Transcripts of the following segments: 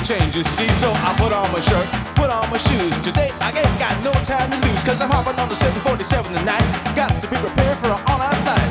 change, you see. So I put on my shirt, put on my shoes. Today I ain't got no time to lose, cause I'm hopping on the 747 tonight. Got to be prepared for an all-night flight.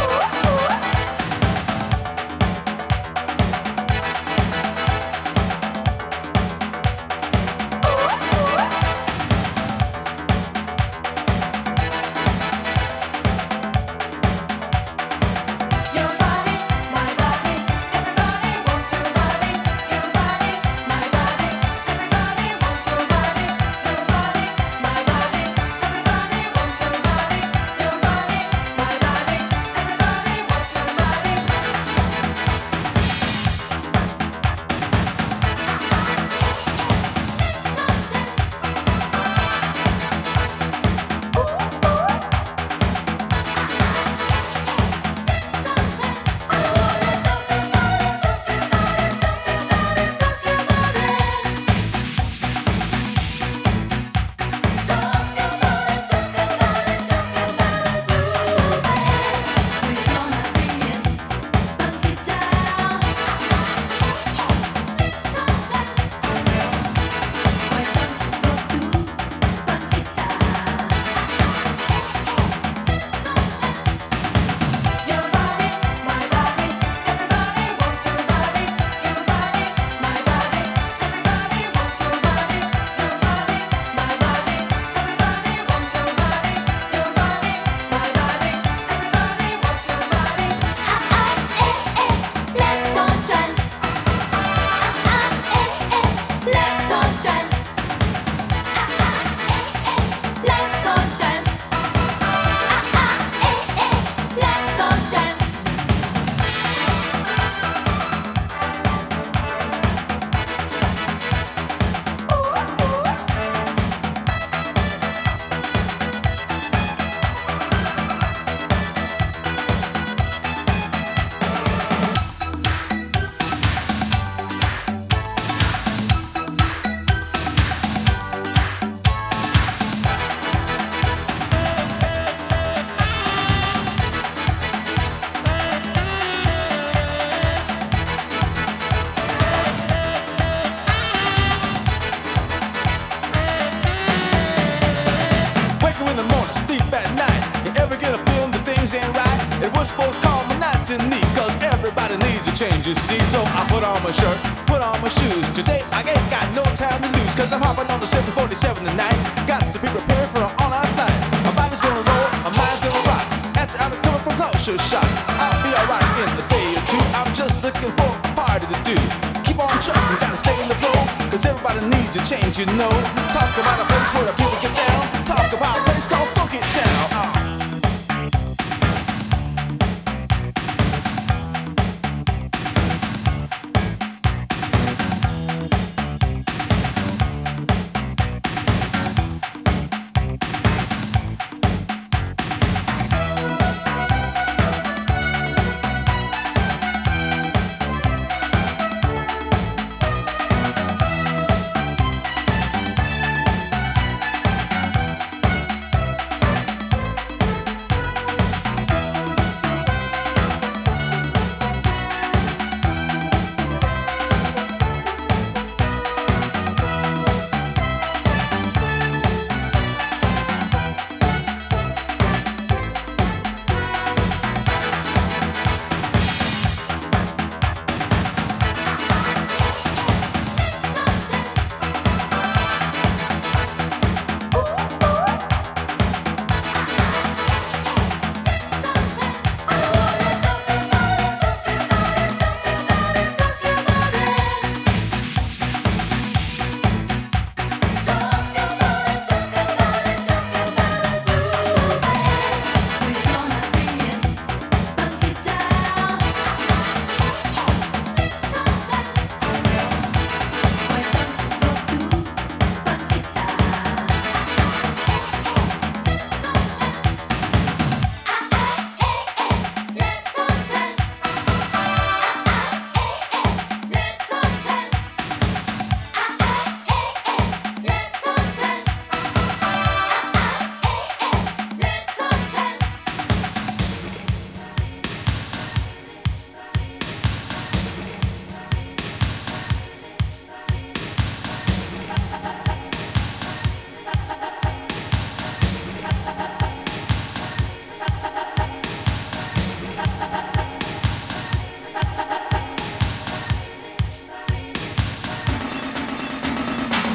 Change, you see. So I put on my shirt, put on my shoes. Today I ain't got no time to lose, cause I'm hopping on the 747 tonight. Got to be prepared for an all-night flight. My body's gonna roll, my mind's gonna rock. After I'm coming from closure shot, I'll be alright in a day or two. I'm just looking for a party to do. Keep on trucking, gotta stay in the flow, cause everybody needs a change, you know. Talk about a place where the people get down.